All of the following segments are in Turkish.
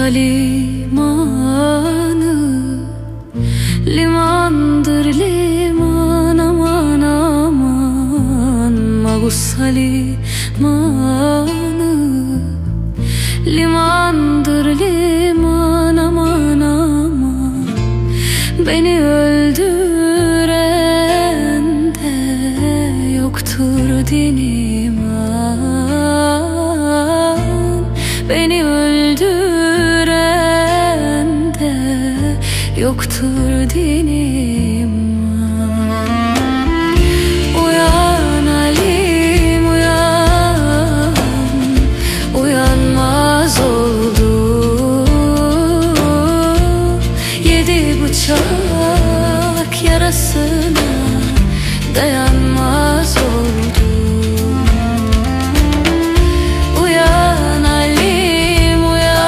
limanı, limandır liman, aman aman. Magusa limanı, limandır liman, aman aman. Beni öldüren de yoktur din iman. Beni öldüren de yoktur din iman. Uyan Halim uyan, uyanmaz oldu. Yedi bıçak yarasına dayanmaz oldu. Uyan Halim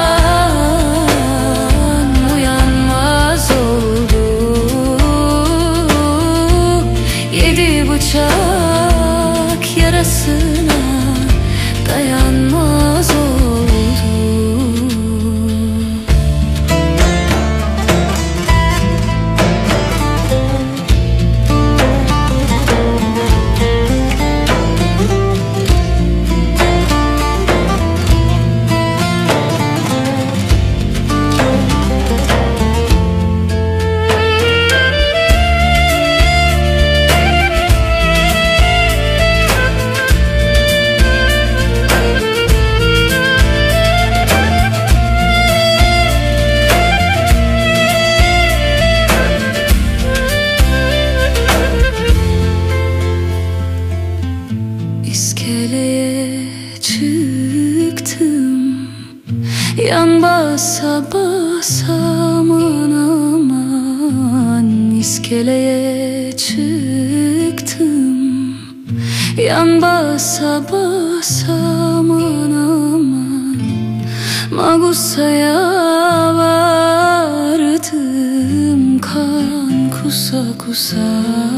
uyan, uyanmaz oldu. Yedi bıçak yarasına dayanmaz oldu. İskeleye çıktım, yan basa basa, aman aman. İskeleye çıktım, yan basa basa, aman aman. Magusa'ya vardım, kan kusa kusa.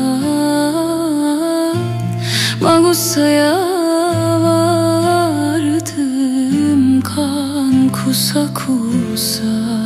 Magusa'ya vardım, kan kusa kusa.